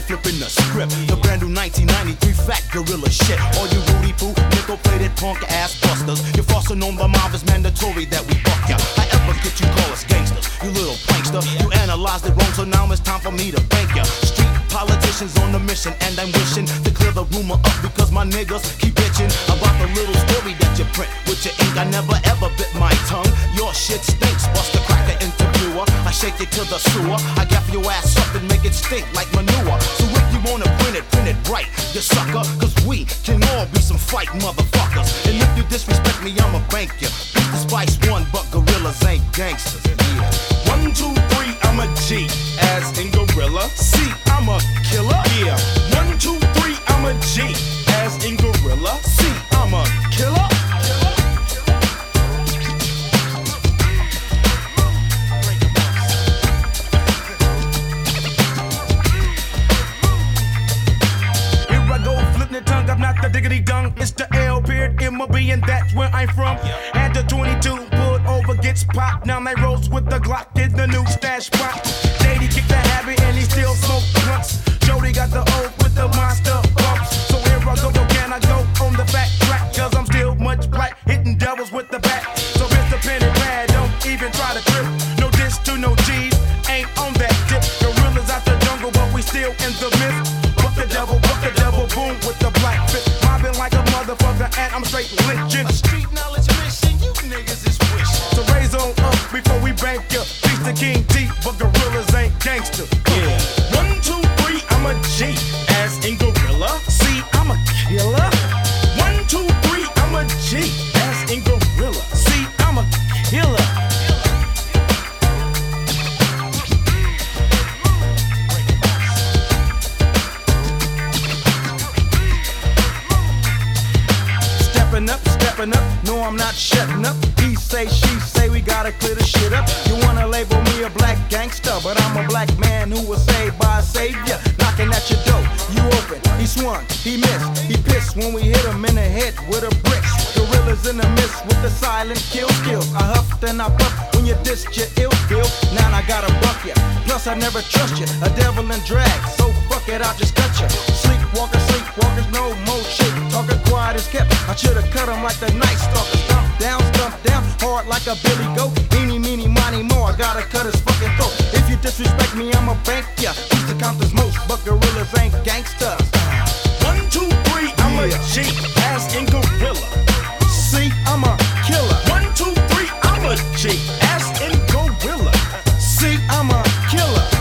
flipping the script. The brand new 1993 fat gorilla shit. All you Rudy Poo, nickel-plated punk ass busters. You're falsing on the mob, it's mandatory that we buck ya. However, get you call us gangsters, you little prankster. You analyzed it wrong, so now it's time for me to bank ya. Street politicians on a mission, and I'm wishing to clear the rumor up because my niggas keep bitching about the little story that you print with your ink. I never ever bit my tongue. Your shit stinks, bust the cracker interviewer. I shake it to the sewer. I gaff your ass up and make it stink like manure. So if you wanna print it right, you sucker. Cause we can all be some fight motherfuckers. And if you disrespect me, I'ma bank you. Beat the Spice One, but gorillas ain't gangsters. Yeah. 1, 2, 3, I'm a G, as in gorilla. C, I'm a killer. Yeah. 1, 2, 3, I'm a G, as in gorilla. C, I'm a killer. I'm not the diggity dung, it's the L beard MLB, and that's where I'm from. And the 22 pulled over gets popped. Now they roast with the Glock in the new stash spot. Daddy kicked the habit and he still smoke blunts. Jody got the O with the monster bumps. So here I go, can I go on the back track? Cause I'm still much black, hitting devils with the bat. So Mr. Penny Pad, don't even try to trip. No diss to no G's, ain't on that tip. Gorillas out the jungle, but we still in the midst. Buck the devil, boom with the black fist. Mobbing like a motherfucker, and I'm straight lynching. A street knowledge mission, you niggas is wishing. So raise on up before we bank ya. Beat the King T, but gorillas ain't gangster. Yeah. 1, 2, 3, I'm a G, as in gorilla. C, I'm a killer. 1, 2, 3, I'm a G, as in gorilla. C, I'm a killer. Stepping up, no I'm not shutting up. He say, she say, we gotta clear the shit up. You wanna label me a black gangster, but I'm a black man who was saved by a savior. Knocking at your door, you open, he swung, he missed, he pissed when we hit him in the head with a brick. Gorillas in the mist with the silent kill skills. I huffed and I puffed when you dissed your ill bill. Now I gotta buck ya, plus I never trust you. A devil in drag, so fuck it, I'll just cut you. Sleepwalkers, no more shit. Talking quiet as kept, I should've cut him like the Night Stalker. Stump down, hard like a Billy Goat. Eeny, meeny, miny, mo, I gotta cut his fucking throat. If you disrespect me, I'ma bank ya. Used to count as most, but gorillas ain't gangsters. 1, 2, 3, I'm a G, as in gorilla. C, I'm a killer. 1, 2, 3, I'm a G, as in gorilla. C, I'm a killer.